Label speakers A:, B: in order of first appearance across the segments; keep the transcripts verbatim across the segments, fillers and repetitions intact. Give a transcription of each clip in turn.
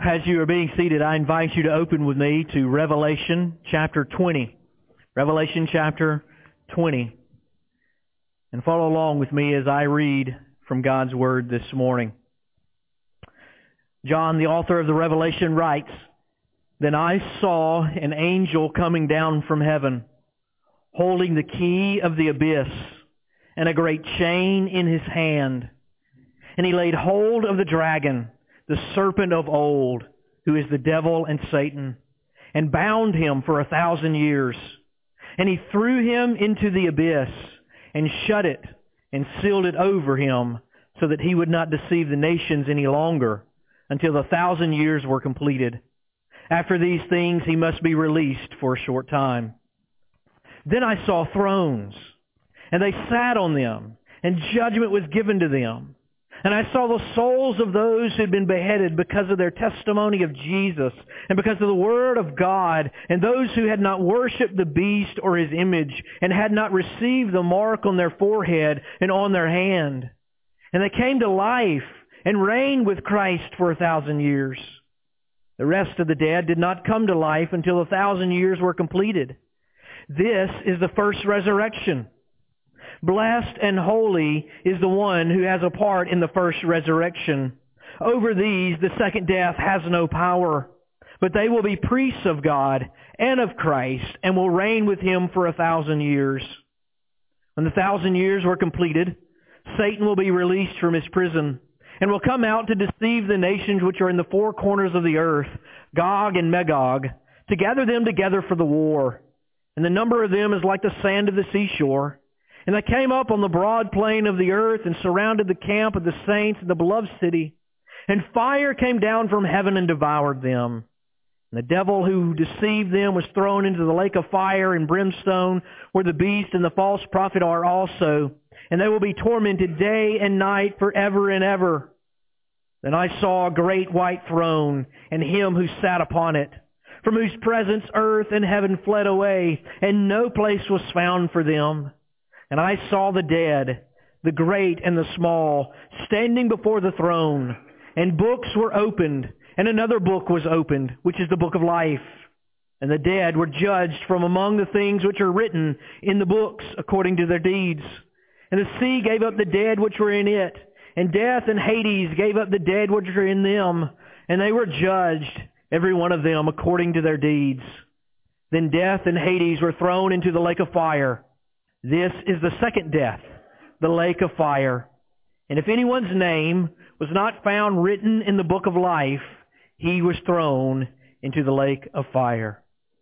A: as you are being seated, I invite you to open with me to Revelation chapter twenty. Revelation chapter twenty. And follow along with me as I read from God's Word this morning. John, the author of the Revelation, writes, "Then I saw an angel coming down from heaven, holding the key of the abyss and a great chain in his hand. And he laid hold of the dragon, the serpent of old, who is the devil and Satan, and bound him for a thousand years. And he threw him into the abyss, and shut it, and sealed it over him, so that he would not deceive the nations any longer, until the thousand years were completed. After these things he must be released for a short time. Then I saw thrones, and they sat on them, and judgment was given to them. And I saw the souls of those who had been beheaded because of their testimony of Jesus and because of the Word of God, and those who had not worshipped the beast or his image and had not received the mark on their forehead and on their hand. And they came to life and reigned with Christ for a thousand years. The rest of the dead did not come to life until a thousand years were completed. This is the first resurrection. Blessed and holy is the one who has a part in the first resurrection. Over these the second death has no power, but they will be priests of God and of Christ, and will reign with him for a thousand years. When the thousand years were completed, Satan will be released from his prison, and will come out to deceive the nations which are in the four corners of the earth, Gog and Magog, to gather them together for the war. And the number of them is like the sand of the seashore. And they came up on the broad plain of the earth and surrounded the camp of the saints in the beloved city. And fire came down from heaven and devoured them. And the devil who deceived them was thrown into the lake of fire and brimstone, where the beast and the false prophet are also. And they will be tormented day and night forever and ever. Then I saw a great white throne, and him who sat upon it, from whose presence earth and heaven fled away, and no place was found for them. And I saw the dead, the great and the small, standing before the throne. And books were opened, and another book was opened, which is the book of life. And the dead were judged from among the things which are written in the books according to their deeds. And the sea gave up the dead which were in it, and death and Hades gave up the dead which were in them. And they were judged, every one of them, according to their deeds. Then death and Hades were thrown into the lake of fire. This is the second death, the lake of fire. And if anyone's name was not found written in the book of life, he was thrown into the lake of fire.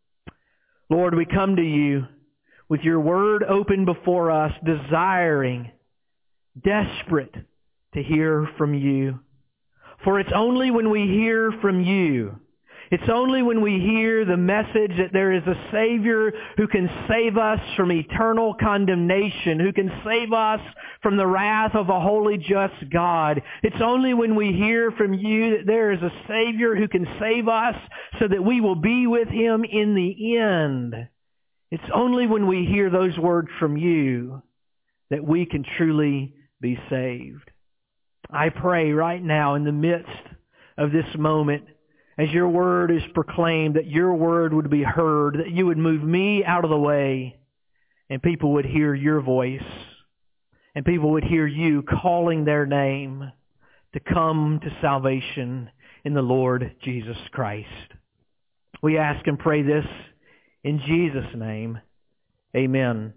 A: Lord, we come to you with your word open before us, desiring, desperate to hear from you. For it's only when we hear from you, it's only when we hear the message that there is a Savior who can save us from eternal condemnation, who can save us from the wrath of a holy, just God. It's only when we hear from you that there is a Savior who can save us so that we will be with him in the end. It's only when we hear those words from you that we can truly be saved. I pray right now in the midst of this moment, as your word is proclaimed, that your word would be heard, that you would move me out of the way, and people would hear your voice, and people would hear you calling their name to come to salvation in the Lord Jesus Christ. We ask and pray this in Jesus' name. Amen.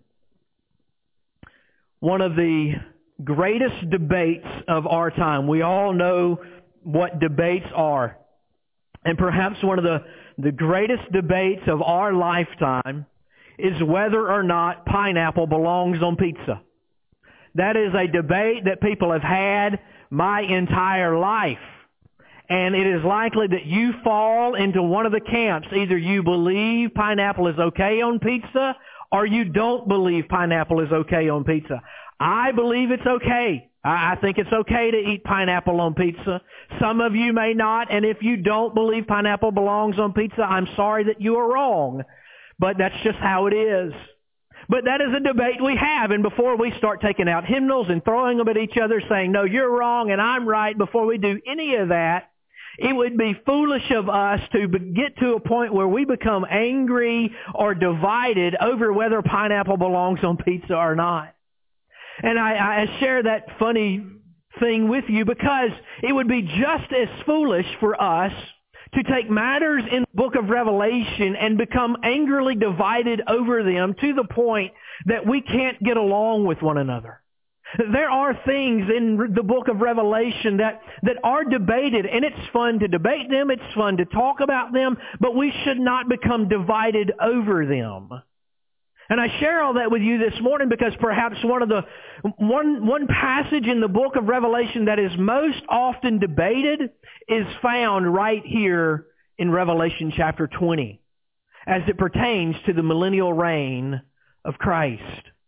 A: One of the greatest debates of our time. We all know what debates are. And perhaps one of the, the greatest debates of our lifetime is whether or not pineapple belongs on pizza. That is a debate that people have had my entire life. And it is likely that you fall into one of the camps. Either you believe pineapple is okay on pizza, or you don't believe pineapple is okay on pizza. I believe it's okay. I think it's okay to eat pineapple on pizza. Some of you may not, and if you don't believe pineapple belongs on pizza, I'm sorry that you are wrong. But that's just how it is. But that is a debate we have, and before we start taking out hymnals and throwing them at each other saying, no, you're wrong and I'm right, before we do any of that, It would be foolish of us to be- get to a point where we become angry or divided over whether pineapple belongs on pizza or not. And I, I share that funny thing with you because it would be just as foolish for us to take matters in the book of Revelation and become angrily divided over them to the point that we can't get along with one another. There are things in the book of Revelation that, that are debated, and it's fun to debate them, it's fun to talk about them, but we should not become divided over them. And I share all that with you this morning because perhaps one of the one one passage in the book of Revelation that is most often debated is found right here in Revelation chapter twenty, as it pertains to the millennial reign of Christ.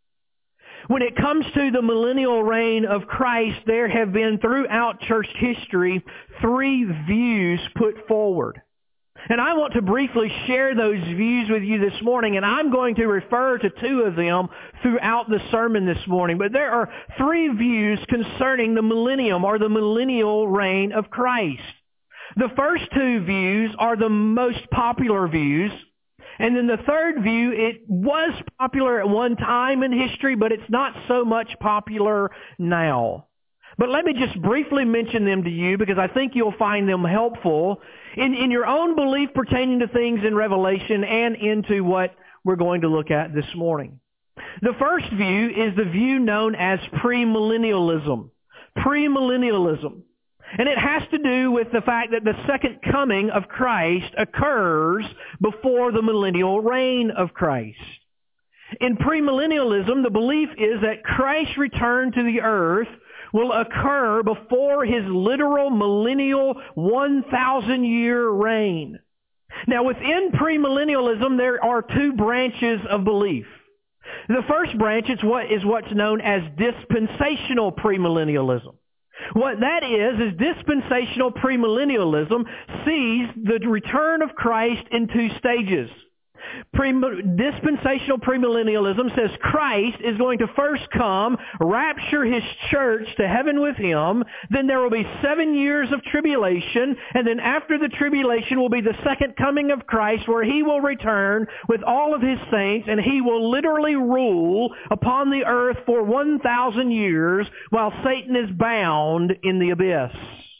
A: When it comes to the millennial reign of Christ, there have been throughout church history three views put forward. And I want to briefly share those views with you this morning, and I'm going to refer to two of them throughout the sermon this morning. But there are three views concerning the millennium or the millennial reign of Christ. The first two views are the most popular views. And then the third view, it was popular at one time in history, but it's not so much popular now. But let me just briefly mention them to you because I think you'll find them helpful in, in your own belief pertaining to things in Revelation and into what we're going to look at this morning. The first view is the view known as premillennialism. Premillennialism. And it has to do with the fact that the second coming of Christ occurs before the millennial reign of Christ. In premillennialism, the belief is that Christ's return to the earth will occur before his literal millennial one thousand year reign. Now within premillennialism, there are two branches of belief. The first branch is what is what's known as dispensational premillennialism. What that is, is dispensational premillennialism sees the return of Christ in two stages. Pre- dispensational premillennialism says Christ is going to first come, rapture his church to heaven with him, then there will be seven years of tribulation, and then after the tribulation will be the second coming of Christ where he will return with all of his saints, and he will literally rule upon the earth for one thousand years while Satan is bound in the abyss.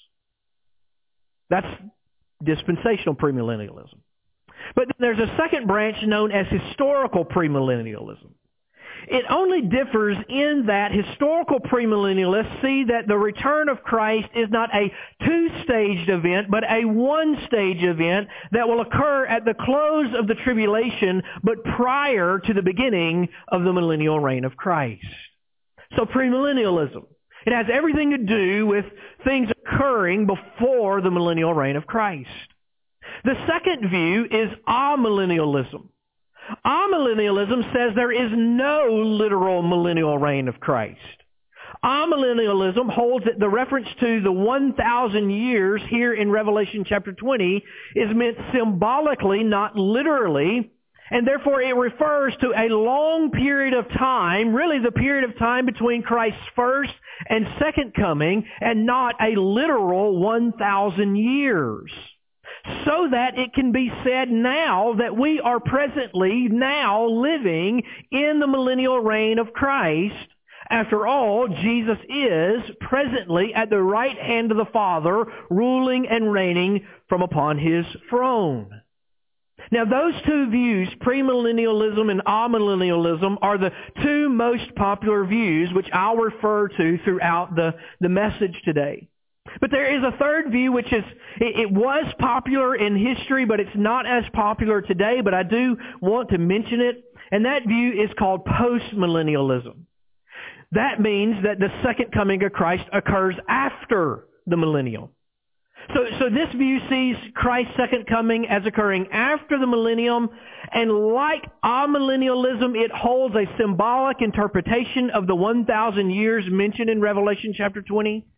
A: That's dispensational premillennialism. But then there's a second branch known as historical premillennialism. It only differs in that historical premillennialists see that the return of Christ is not a two-staged event, but a one-stage event that will occur at the close of the tribulation, but prior to the beginning of the millennial reign of Christ. So premillennialism. It has everything to do with things occurring before the millennial reign of Christ. The second view is amillennialism. Amillennialism says there is no literal millennial reign of Christ. Amillennialism holds that the reference to the one thousand years here in Revelation chapter twenty is meant symbolically, not literally, and therefore it refers to a long period of time, really the period of time between Christ's first and second coming, and not a literal one thousand years. So that it can be said now that we are presently now living in the millennial reign of Christ. After all, Jesus is presently at the right hand of the Father, ruling and reigning from upon his throne. Now those two views, premillennialism and amillennialism, are the two most popular views which I'll refer to throughout the, the message today. But there is a third view which is, it, it was popular in history, but it's not as popular today, but I do want to mention it, and that view is called postmillennialism. That means that the second coming of Christ occurs after the millennium. So, so this view sees Christ's second coming as occurring after the millennium, and like amillennialism, it holds a symbolic interpretation of the one thousand years mentioned in Revelation chapter twenty.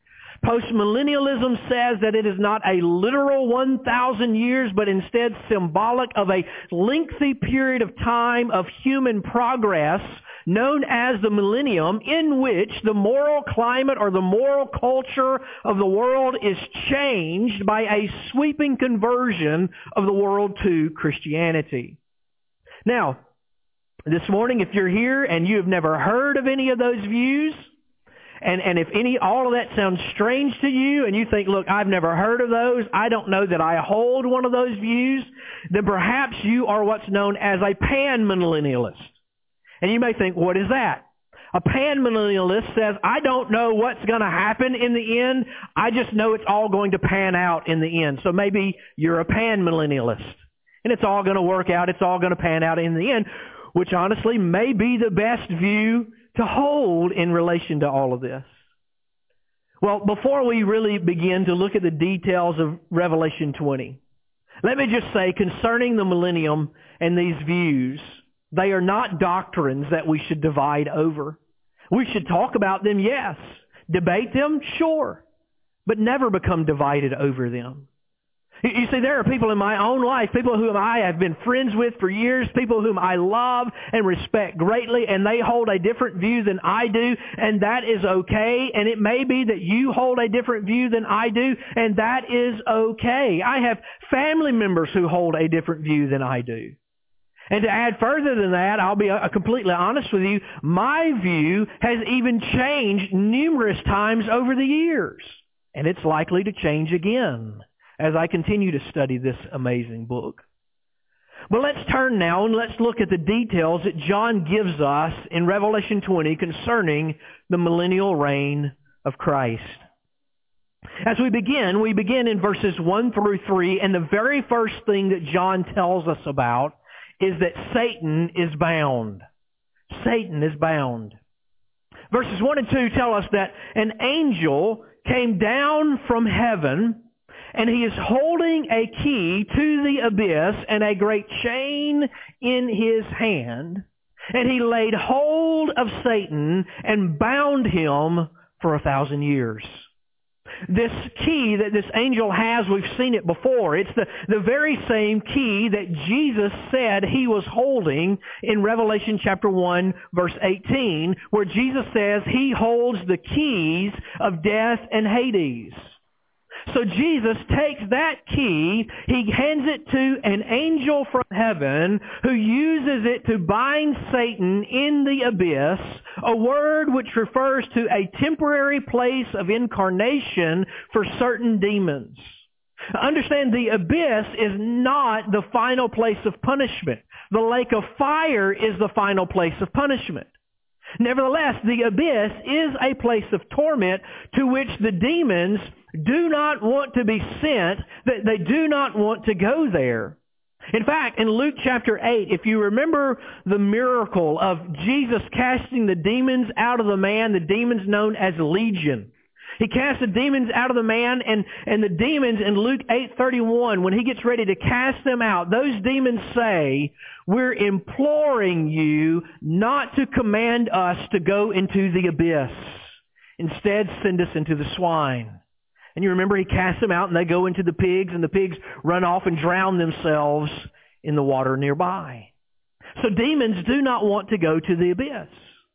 A: Postmillennialism says that it is not a literal one thousand years, but instead symbolic of a lengthy period of time of human progress known as the millennium, in which the moral climate or the moral culture of the world is changed by a sweeping conversion of the world to Christianity. Now, this morning, if you're here and you have never heard of any of those views, and, and if any, all of that sounds strange to you, and you think, look, I've never heard of those, I don't know that I hold one of those views, then perhaps you are what's known as a panmillennialist. And you may think, what is that? A panmillennialist says, I don't know what's going to happen in the end. I just know it's all going to pan out in the end. So maybe you're a panmillennialist. And it's all going to work out. It's all going to pan out in the end, which honestly may be the best view to hold in relation to all of this. Well, before we really begin to look at the details of Revelation twenty, let me just say concerning the millennium and these views, they are not doctrines that we should divide over. We should talk about them, yes. Debate them, sure. But never become divided over them. You see, there are people in my own life, people whom I have been friends with for years, people whom I love and respect greatly, and they hold a different view than I do, and that is okay. And it may be that you hold a different view than I do, and that is okay. I have family members who hold a different view than I do. And to add further than that, I'll be completely honest with you, my view has even changed numerous times over the years. And it's likely to change again as I continue to study this amazing book. But let's turn now and let's look at the details that John gives us in Revelation twenty concerning the millennial reign of Christ. As we begin, we begin in verses one through three, and the very first thing that John tells us about is that Satan is bound. Satan is bound. Verses one and two tell us that an angel came down from heaven, and he is holding a key to the abyss and a great chain in his hand. And he laid hold of Satan and bound him for a thousand years. This key that this angel has, we've seen it before. It's the, the very same key that Jesus said he was holding in Revelation chapter one, verse eighteen, where Jesus says he holds the keys of death and Hades. So Jesus takes that key, he hands it to an angel from heaven who uses it to bind Satan in the abyss, a word which refers to a temporary place of incarnation for certain demons. Understand, the abyss is not the final place of punishment. The lake of fire is the final place of punishment. Nevertheless, the abyss is a place of torment to which the demons do not want to be sent, that they do not want to go there. In fact, in Luke chapter eight, if you remember the miracle of Jesus casting the demons out of the man, the demons known as Legion. He cast the demons out of the man, and, and the demons in Luke eight thirty-one, when he gets ready to cast them out, those demons say, we're imploring you not to command us to go into the abyss. Instead, send us into the swine. And you remember he casts them out and they go into the pigs, and the pigs run off and drown themselves in the water nearby. So demons do not want to go to the abyss.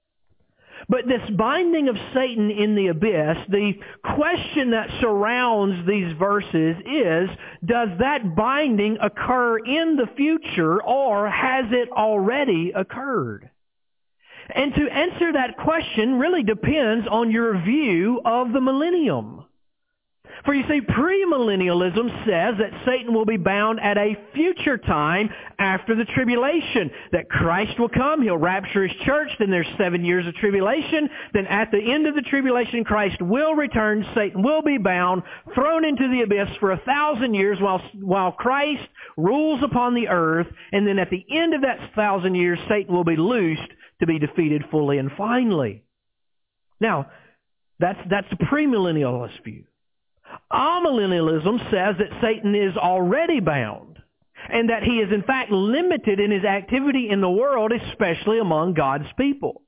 A: But this binding of Satan in the abyss, the question that surrounds these verses is, does that binding occur in the future, or has it already occurred? And to answer that question really depends on your view of the millennium. For you see, premillennialism says that Satan will be bound at a future time after the tribulation. That Christ will come, He'll rapture His church, then there's seven years of tribulation. Then at the end of the tribulation, Christ will return, Satan will be bound, thrown into the abyss for a thousand years while, while Christ rules upon the earth. And then at the end of that thousand years, Satan will be loosed to be defeated fully and finally. Now, that's, that's the premillennialist view. Amillennialism says that Satan is already bound, and that he is in fact limited in his activity in the world, especially among God's people.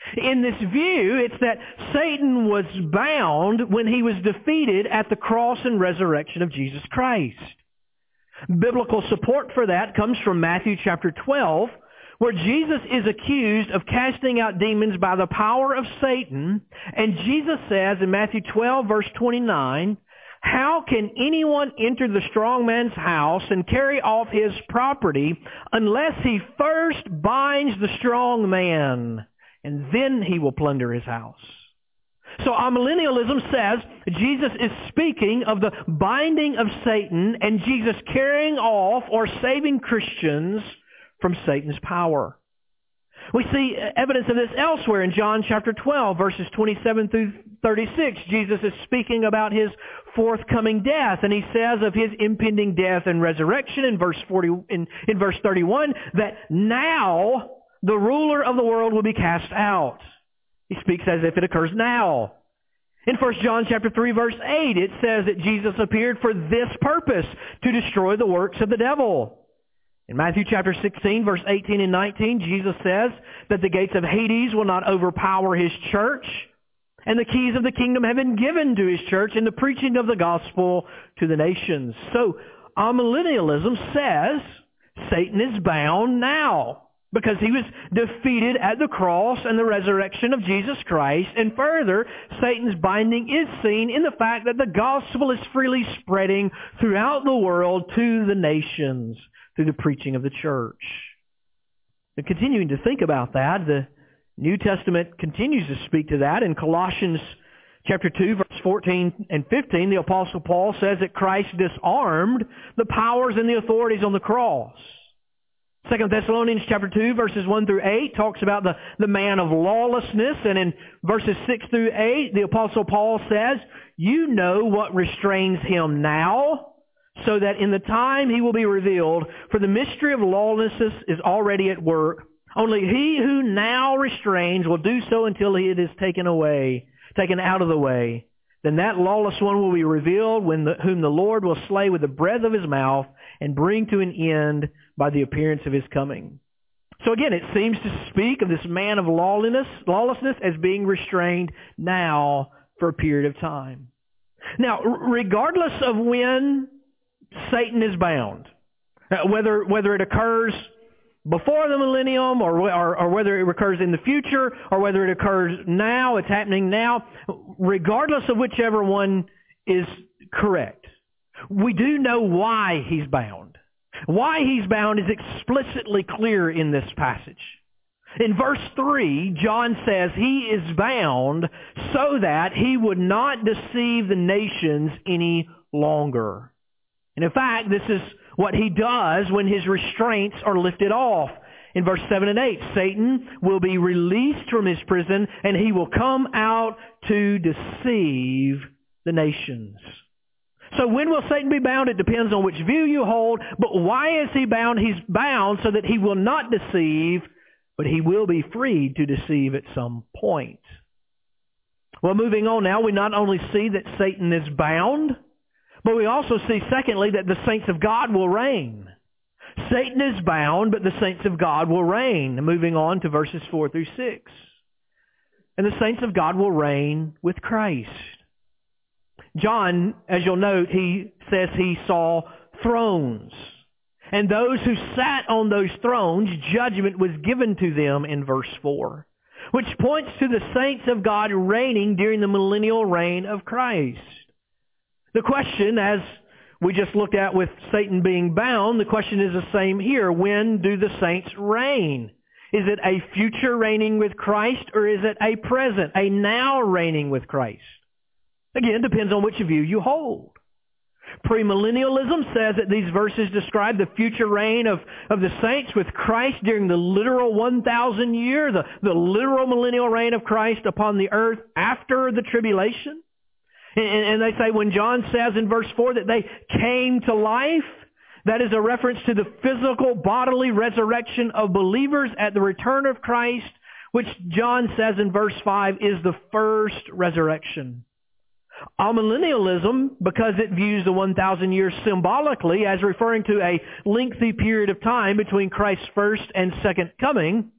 A: In this view, it's that Satan was bound when he was defeated at the cross and resurrection of Jesus Christ. Biblical support for that comes from Matthew chapter twelve, where Jesus is accused of casting out demons by the power of Satan. And Jesus says in Matthew twelve, verse twenty-nine, "How can anyone enter the strong man's house and carry off his property unless he first binds the strong man, and then he will plunder his house?" So amillennialism says Jesus is speaking of the binding of Satan and Jesus carrying off or saving Christians from Satan's power. We see evidence of this elsewhere in John chapter twelve, verses twenty-seven through thirty-six. Jesus is speaking about his forthcoming death, and he says of his impending death and resurrection in verse forty, in, in verse thirty-one, that now the ruler of the world will be cast out. He speaks as if it occurs now. In First John chapter three, verse eight, it says that Jesus appeared for this purpose, to destroy the works of the devil. In Matthew chapter sixteen, verse eighteen and nineteen, Jesus says that the gates of Hades will not overpower his church, and the keys of the kingdom have been given to his church in the preaching of the gospel to the nations. So, amillennialism says Satan is bound now, because he was defeated at the cross and the resurrection of Jesus Christ. And further, Satan's binding is seen in the fact that the gospel is freely spreading throughout the world to the nations through the preaching of the church. And continuing to think about that, the New Testament continues to speak to that. In Colossians chapter two, verse fourteen and fifteen, the Apostle Paul says that Christ disarmed the powers and the authorities on the cross. Second Thessalonians chapter two, verses one through eight, talks about the, the man of lawlessness. And in verses six through eight, the Apostle Paul says, "You know what restrains him now, so that in the time he will be revealed, for the mystery of lawlessness is already at work. Only he who now restrains will do so until it is taken away, taken out of the way. Then that lawless one will be revealed, when the, whom the Lord will slay with the breath of his mouth and bring to an end by the appearance of his coming." So again, it seems to speak of this man of lawlessness, lawlessness as being restrained now for a period of time. Now, regardless of when Satan is bound, whether whether it occurs before the millennium or, or, or whether it occurs in the future or whether it occurs now, it's happening now, regardless of whichever one is correct, we do know why he's bound. Why he's bound is explicitly clear in this passage. In verse three, John says he is bound so that he would not deceive the nations any longer. And in fact, this is what he does when his restraints are lifted off. In verse seven and eight, Satan will be released from his prison and he will come out to deceive the nations. So when will Satan be bound? It depends on which view you hold. But why is he bound? He's bound so that he will not deceive, but he will be freed to deceive at some point. Well, moving on now, we not only see that Satan is bound, but we also see, secondly, that the saints of God will reign. Satan is bound, but the saints of God will reign. Moving on to verses four through six. And the saints of God will reign with Christ. John, as you'll note, he says he saw thrones. And those who sat on those thrones, judgment was given to them in verse four, which points to the saints of God reigning during the millennial reign of Christ. The question, as we just looked at with Satan being bound, the question is the same here. When do the saints reign? Is it a future reigning with Christ, or is it a present, a now reigning with Christ? Again, depends on which view you hold. Premillennialism says that these verses describe the future reign of, of the saints with Christ during the literal one thousand year, the, the literal millennial reign of Christ upon the earth after the tribulation. And they say when John says in verse four that they came to life, that is a reference to the physical bodily resurrection of believers at the return of Christ, which John says in verse five is the first resurrection. Amillennialism, because it views the one thousand years symbolically as referring to a lengthy period of time between Christ's first and second coming,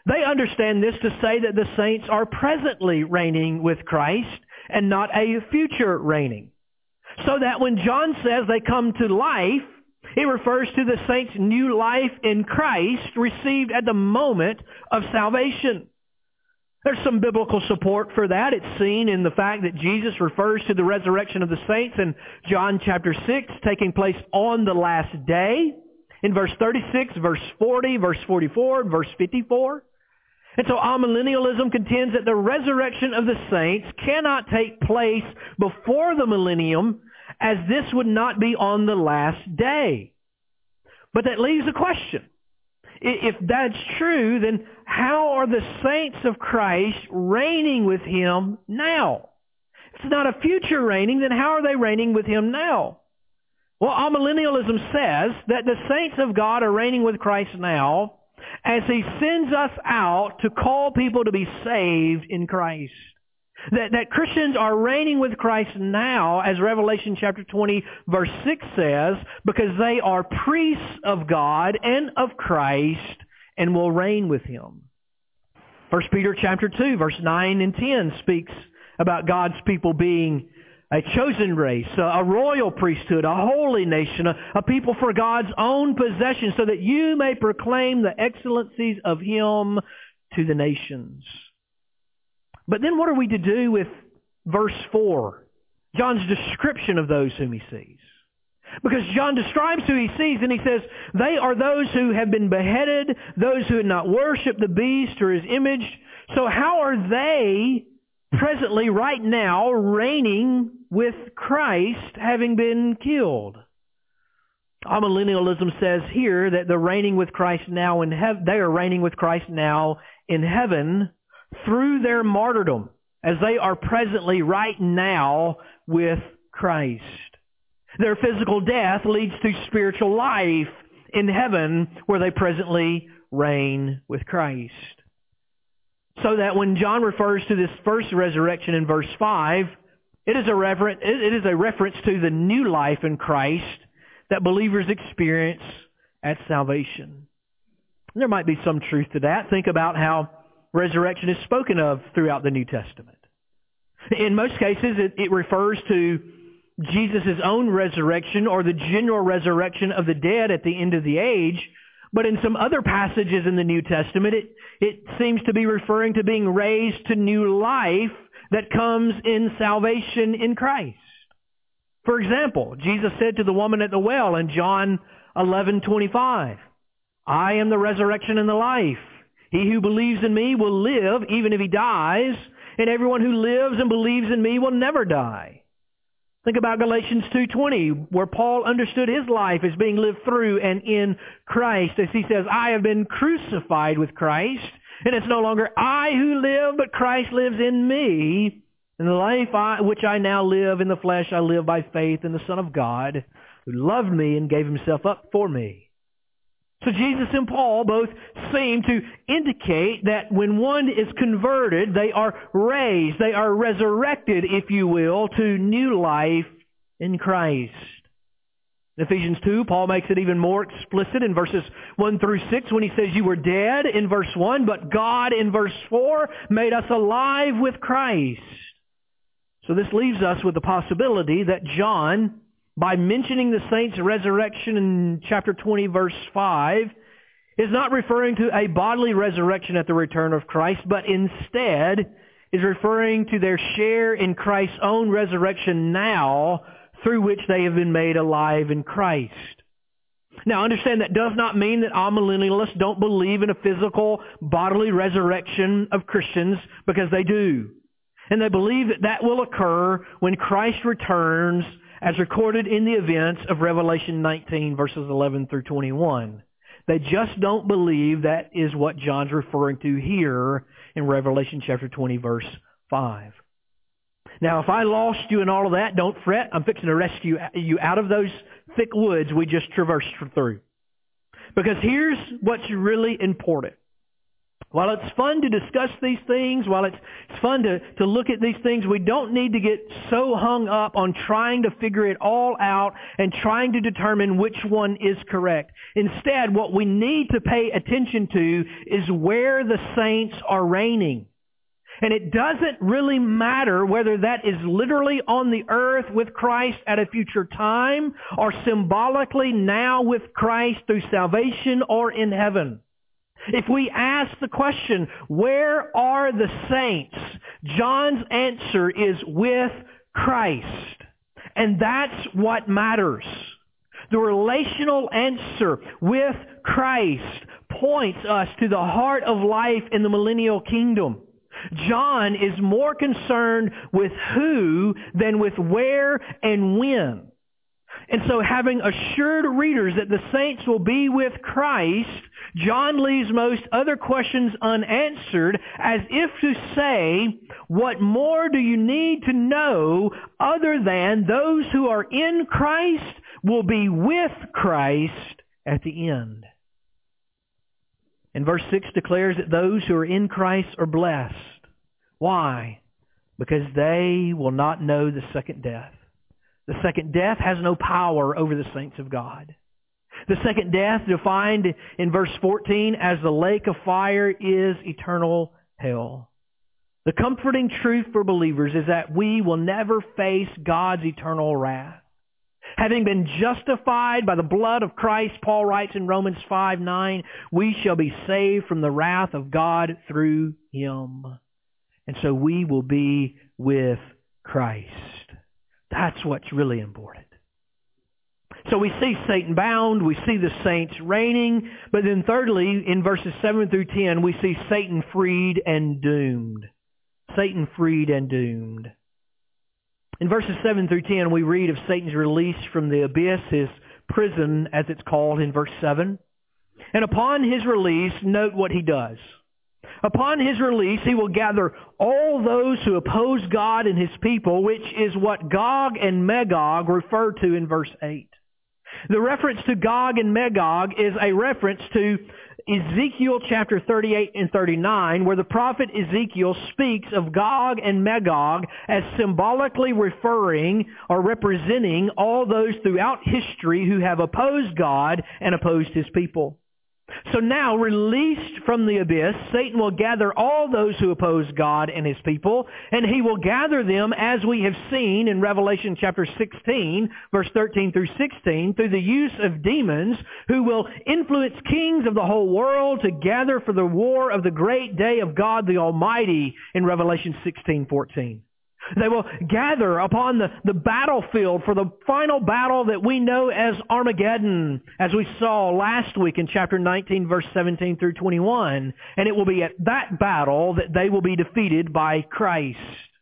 A: They understand this to say that the saints are presently reigning with Christ and not a future reigning. So that when John says they come to life, it refers to the saints' new life in Christ received at the moment of salvation. There's some biblical support for that. It's seen in the fact that Jesus refers to the resurrection of the saints in John chapter six, taking place on the last day, in verse thirty-six, verse forty, verse forty-four, and verse fifty-four. And so amillennialism contends that the resurrection of the saints cannot take place before the millennium, as this would not be on the last day. But that leaves a question. If that's true, then how are the saints of Christ reigning with Him now? If it's not a future reigning, then how are they reigning with Him now? Well, amillennialism says that the saints of God are reigning with Christ now as He sends us out to call people to be saved in Christ. That, that Christians are reigning with Christ now, as Revelation chapter twenty verse six says, because they are priests of God and of Christ and will reign with Him. First Peter chapter two verse nine and ten speaks about God's people being a chosen race, a royal priesthood, a holy nation, a, a people for God's own possession, so that you may proclaim the excellencies of Him to the nations. But then what are we to do with verse four? John's description of those whom He sees. Because John describes who He sees, and he says, they are those who have been beheaded, those who had not worshipped the beast or his image. So how are they presently, right now, reigning with Christ, having been killed? Amillennialism says here that they're reigning with Christ now in heaven. They are reigning with Christ now in heaven through their martyrdom, as they are presently, right now, with Christ. Their physical death leads to spiritual life in heaven, where they presently reign with Christ. So that when John refers to this first resurrection in verse five, it is a reference, it is a reference to the new life in Christ that believers experience at salvation. And there might be some truth to that. Think about how resurrection is spoken of throughout the New Testament. In most cases, it, it refers to Jesus' own resurrection or the general resurrection of the dead at the end of the age. But in some other passages in the New Testament, it, it seems to be referring to being raised to new life that comes in salvation in Christ. For example, Jesus said to the woman at the well in John eleven twenty-five, I am the resurrection and the life. He who believes in me will live even if he dies, and everyone who lives and believes in me will never die. Think about Galatians two twenty, where Paul understood his life as being lived through and in Christ, as he says, I have been crucified with Christ, and it's no longer I who live, but Christ lives in me. And the life I, which I now live in the flesh, I live by faith in the Son of God, who loved me and gave Himself up for me. So Jesus and Paul both seem to indicate that when one is converted, they are raised, they are resurrected, if you will, to new life in Christ. In Ephesians two, Paul makes it even more explicit in verses one through six when he says, you were dead in verse one, but God in verse four made us alive with Christ. So this leaves us with the possibility that John, by mentioning the saints' resurrection in chapter twenty, verse five, is not referring to a bodily resurrection at the return of Christ, but instead is referring to their share in Christ's own resurrection now, through which they have been made alive in Christ. Now understand that does not mean that amillennialists don't believe in a physical bodily resurrection of Christians, because they do. And they believe that that will occur when Christ returns, as recorded in the events of Revelation nineteen, verses eleven through twenty-one. They just don't believe that is what John's referring to here in Revelation chapter twenty, verse five. Now, if I lost you in all of that, don't fret. I'm fixing to rescue you out of those thick woods we just traversed through. Because here's what's really important. While it's fun to discuss these things, while it's fun to, to look at these things, we don't need to get so hung up on trying to figure it all out and trying to determine which one is correct. Instead, what we need to pay attention to is where the saints are reigning. And it doesn't really matter whether that is literally on the earth with Christ at a future time or symbolically now with Christ through salvation or in heaven. If we ask the question, where are the saints? John's answer is with Christ. And that's what matters. The relational answer with Christ points us to the heart of life in the millennial kingdom. John is more concerned with who than with where and when. And so having assured readers that the saints will be with Christ, John leaves most other questions unanswered as if to say, what more do you need to know other than those who are in Christ will be with Christ at the end? And verse six declares that those who are in Christ are blessed. Why? Because they will not know the second death. The second death has no power over the saints of God. The second death, defined in verse fourteen as the lake of fire, is eternal hell. The comforting truth for believers is that we will never face God's eternal wrath. Having been justified by the blood of Christ, Paul writes in Romans five nine, we shall be saved from the wrath of God through Him. And so we will be with Christ. That's what's really important. So we see Satan bound, we see the saints reigning, but then thirdly, in verses seven through ten, we see Satan freed and doomed. Satan freed and doomed. In verses seven through ten, we read of Satan's release from the abyss, his prison, as it's called in verse seven. And upon his release, note what he does. Upon his release, he will gather all those who oppose God and His people, which is what Gog and Magog refer to in verse eight. The reference to Gog and Magog is a reference to Ezekiel chapter thirty-eight and thirty-nine, where the prophet Ezekiel speaks of Gog and Magog as symbolically referring or representing all those throughout history who have opposed God and opposed His people. So now, released from the abyss, Satan will gather all those who oppose God and His people, and he will gather them, as we have seen in Revelation chapter sixteen, verse thirteen through sixteen, through the use of demons who will influence kings of the whole world to gather for the war of the great day of God the Almighty in Revelation sixteen fourteen. They will gather upon the, the battlefield for the final battle that we know as Armageddon, as we saw last week in chapter nineteen, verse seventeen through twenty-one. And it will be at that battle that they will be defeated by Christ.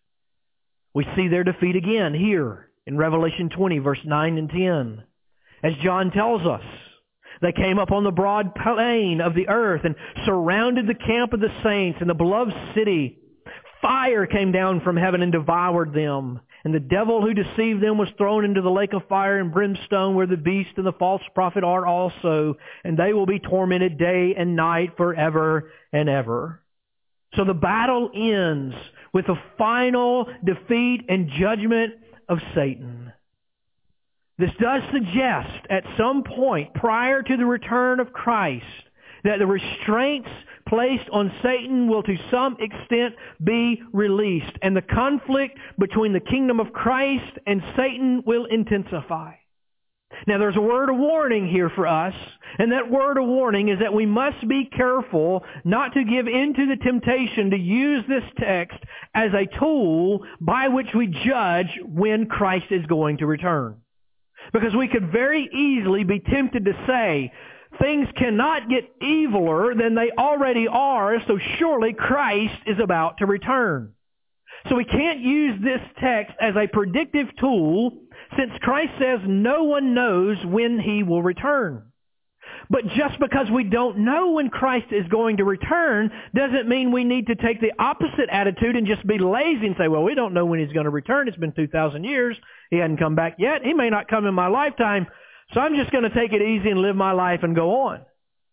A: We see their defeat again here in Revelation twenty, verse nine and ten. As John tells us, they came up on the broad plain of the earth and surrounded the camp of the saints in the beloved city. Fire came down from heaven and devoured them. And the devil who deceived them was thrown into the lake of fire and brimstone, where the beast and the false prophet are also. And they will be tormented day and night forever and ever. So the battle ends with the final defeat and judgment of Satan. This does suggest at some point prior to the return of Christ that the restraints placed on Satan will to some extent be released, and the conflict between the kingdom of Christ and Satan will intensify. Now there's a word of warning here for us, and that word of warning is that we must be careful not to give in to the temptation to use this text as a tool by which we judge when Christ is going to return. Because we could very easily be tempted to say, things cannot get eviler than they already are, so surely Christ is about to return. So we can't use this text as a predictive tool, since Christ says no one knows when He will return. But just because we don't know when Christ is going to return doesn't mean we need to take the opposite attitude and just be lazy and say, well, we don't know when He's going to return. It's been two thousand years. He hadn't come back yet. He may not come in my lifetime. So I'm just going to take it easy and live my life and go on.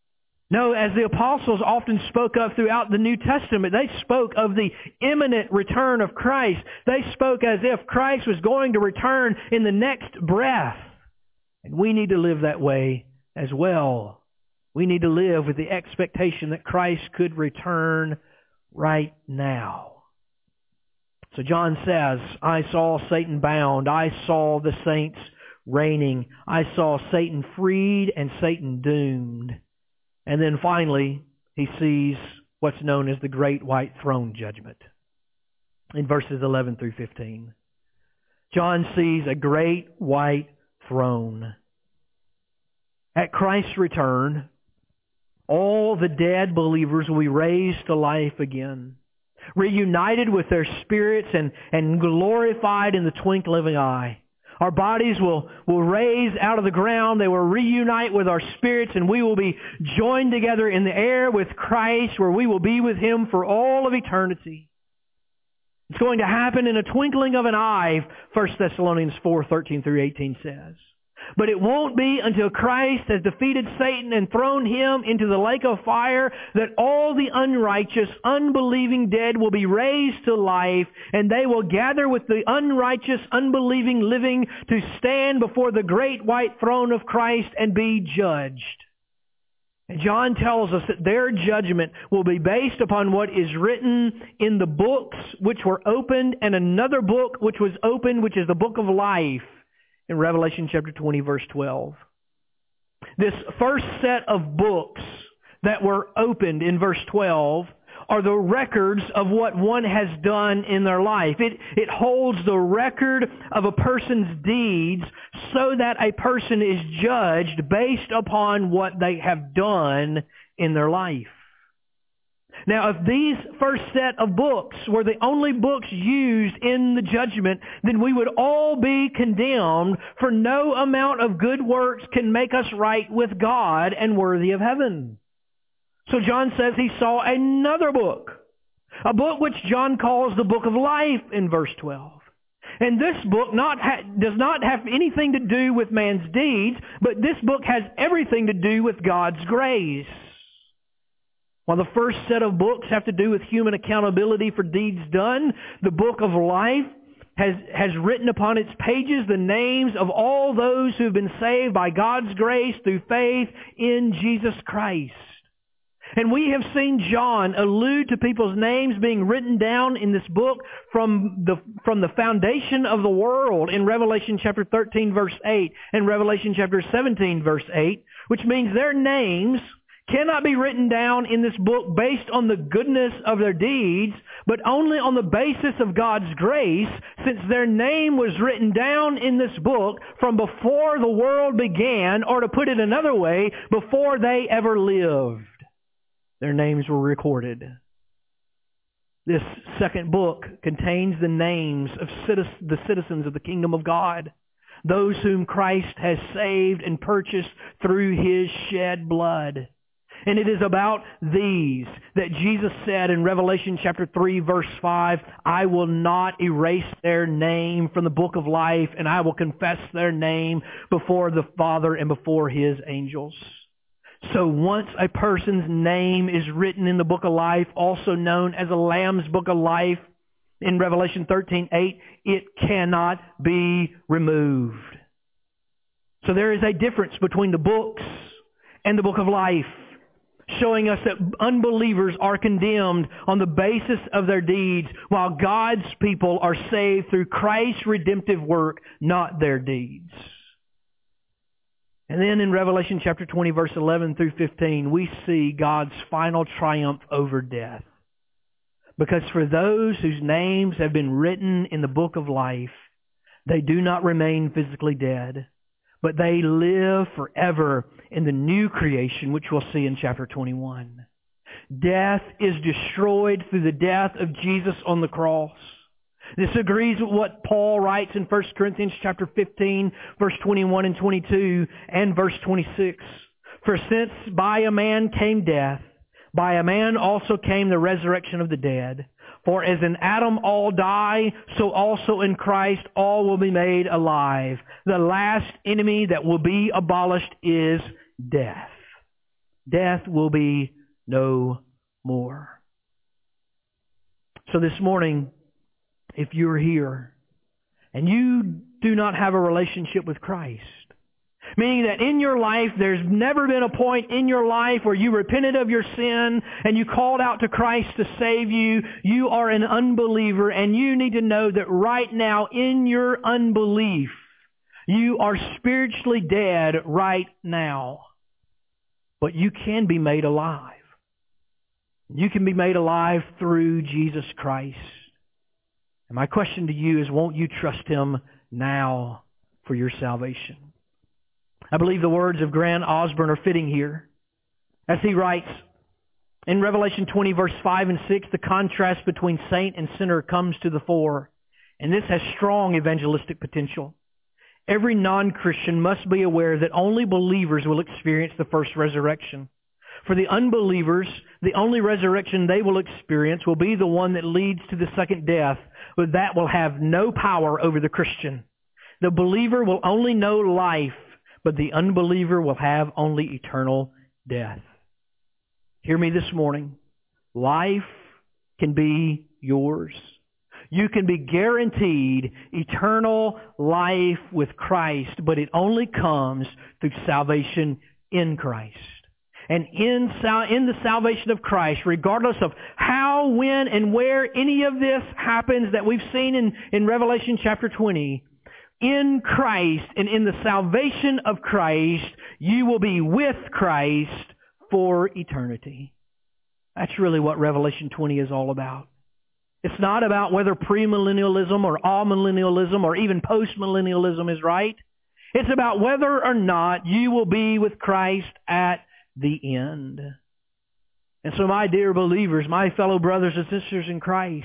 A: No, as the apostles often spoke of throughout the New Testament, they spoke of the imminent return of Christ. They spoke as if Christ was going to return in the next breath. And we need to live that way as well. We need to live with the expectation that Christ could return right now. So John says, I saw Satan bound. I saw the saints reigning. I saw Satan freed and Satan doomed. And then finally, he sees what's known as the Great White Throne Judgment in verses eleven through fifteen. John sees a great white throne. At Christ's return, all the dead believers will be raised to life again, reunited with their spirits and, and glorified in the twinkling of an eye. Our bodies will, will raise out of the ground. They will reunite with our spirits, and we will be joined together in the air with Christ, where we will be with Him for all of eternity. It's going to happen in a twinkling of an eye, First Thessalonians four, thirteen through eighteen says. But it won't be until Christ has defeated Satan and thrown him into the lake of fire that all the unrighteous, unbelieving dead will be raised to life, and they will gather with the unrighteous, unbelieving living to stand before the great white throne of Christ and be judged. And John tells us that their judgment will be based upon what is written in the books which were opened, and another book which was opened, which is the book of life, in Revelation chapter twenty, verse twelve. This first set of books that were opened in verse twelve are the records of what one has done in their life. It, it holds the record of a person's deeds so that a person is judged based upon what they have done in their life. Now, if these first set of books were the only books used in the judgment, then we would all be condemned, for no amount of good works can make us right with God and worthy of heaven. So John says he saw another book, a book which John calls the book of life in verse twelve. And this book not ha- does not have anything to do with man's deeds, but this book has everything to do with God's grace. While the first set of books have to do with human accountability for deeds done, the book of life has, has written upon its pages the names of all those who have been saved by God's grace through faith in Jesus Christ. And we have seen John allude to people's names being written down in this book from the, from the foundation of the world in Revelation chapter thirteen, verse eight, and Revelation chapter seventeen, verse eight, which means their names cannot be written down in this book based on the goodness of their deeds, but only on the basis of God's grace, since their name was written down in this book from before the world began, or to put it another way, before they ever lived. Their names were recorded. This second book contains the names of the citizens of the kingdom of God, those whom Christ has saved and purchased through His shed blood. And it is about these that Jesus said in Revelation chapter three, verse five, I will not erase their name from the book of life, and I will confess their name before the Father and before His angels. So once a person's name is written in the book of life, also known as the Lamb's book of life, in Revelation thirteen eight, it cannot be removed. So there is a difference between the books and the book of life, showing us that unbelievers are condemned on the basis of their deeds, while God's people are saved through Christ's redemptive work, not their deeds. And then in Revelation chapter twenty, verse eleven through fifteen, we see God's final triumph over death. Because for those whose names have been written in the book of life, they do not remain physically dead, but they live forever in the new creation, which we'll see in chapter twenty-one. Death is destroyed through the death of Jesus on the cross. This agrees with what Paul writes in First Corinthians chapter fifteen, verse twenty-one and twenty-two, and verse twenty-six. For since by a man came death, by a man also came the resurrection of the dead. For as in Adam all die, so also in Christ all will be made alive. The last enemy that will be abolished is death. Death will be no more. So this morning, if you're here and you do not have a relationship with Christ, meaning that in your life there's never been a point in your life where you repented of your sin and you called out to Christ to save you, you are an unbeliever, and you need to know that right now in your unbelief, you are spiritually dead right now. But you can be made alive. You can be made alive through Jesus Christ. And my question to you is, won't you trust Him now for your salvation? I believe the words of Grant Osborne are fitting here. As he writes, in Revelation twenty, verse five and six, the contrast between saint and sinner comes to the fore. And this has strong evangelistic potential. Every non-Christian must be aware that only believers will experience the first resurrection. For the unbelievers, the only resurrection they will experience will be the one that leads to the second death, but that will have no power over the Christian. The believer will only know life, but the unbeliever will have only eternal death. Hear me this morning. Life can be yours. You can be guaranteed eternal life with Christ, but it only comes through salvation in Christ. And in, sal- in the salvation of Christ, regardless of how, when, and where any of this happens that we've seen in, in Revelation chapter twenty, in Christ and in the salvation of Christ, you will be with Christ for eternity. That's really what Revelation twenty is all about. It's not about whether premillennialism or amillennialism or even postmillennialism is right. It's about whether or not you will be with Christ at the end. And so, my dear believers, my fellow brothers and sisters in Christ,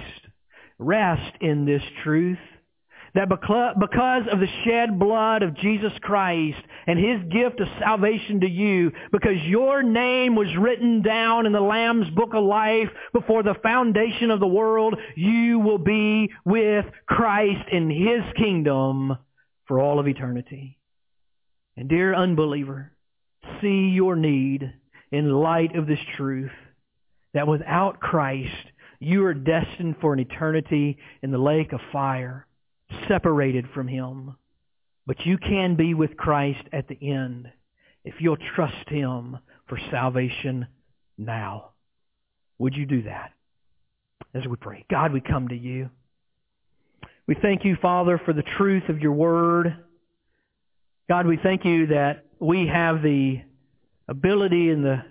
A: rest in this truth. That because of the shed blood of Jesus Christ and His gift of salvation to you, because your name was written down in the Lamb's Book of Life before the foundation of the world, you will be with Christ in His kingdom for all of eternity. And dear unbeliever, see your need in light of this truth, that without Christ, you are destined for an eternity in the lake of fire, separated from Him. But you can be with Christ at the end if you'll trust Him for salvation now. Would you do that? As we pray. God, we come to You. We thank You, Father, for the truth of Your Word. God, we thank You that we have the ability and the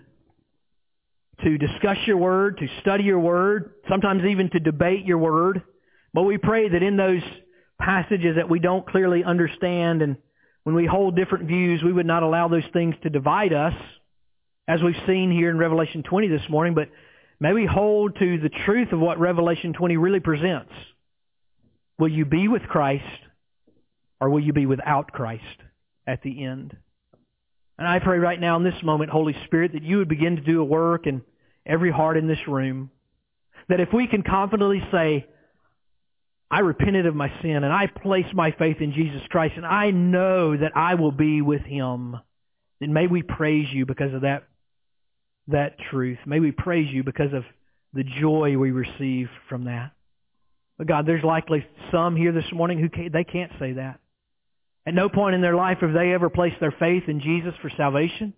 A: to discuss Your Word, to study Your Word, sometimes even to debate Your Word. But we pray that in those passages that we don't clearly understand, and when we hold different views, we would not allow those things to divide us, as we've seen here in Revelation twenty this morning, but may we hold to the truth of what Revelation twenty really presents. Will you be with Christ, or will you be without Christ at the end? And I pray right now in this moment, Holy Spirit, that You would begin to do a work in every heart in this room, that if we can confidently say, I repented of my sin and I place my faith in Jesus Christ and I know that I will be with Him, then may we praise You because of that, that truth. May we praise You because of the joy we receive from that. But God, there's likely some here this morning who can't, they can't say that. At no point in their life have they ever placed their faith in Jesus for salvation.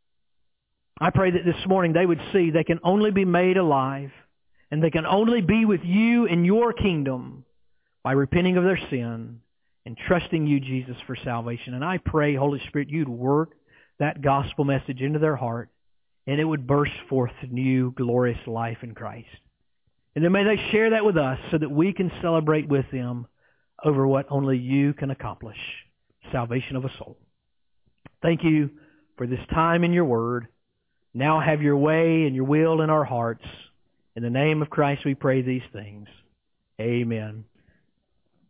A: I pray that this morning they would see they can only be made alive and they can only be with You in Your kingdom by repenting of their sin and trusting You, Jesus, for salvation. And I pray, Holy Spirit, You'd work that gospel message into their heart and it would burst forth new, glorious life in Christ. And then may they share that with us so that we can celebrate with them over what only You can accomplish, salvation of a soul. Thank You for this time in Your Word. Now have Your way and Your will in our hearts. In the name of Christ we pray these things. Amen.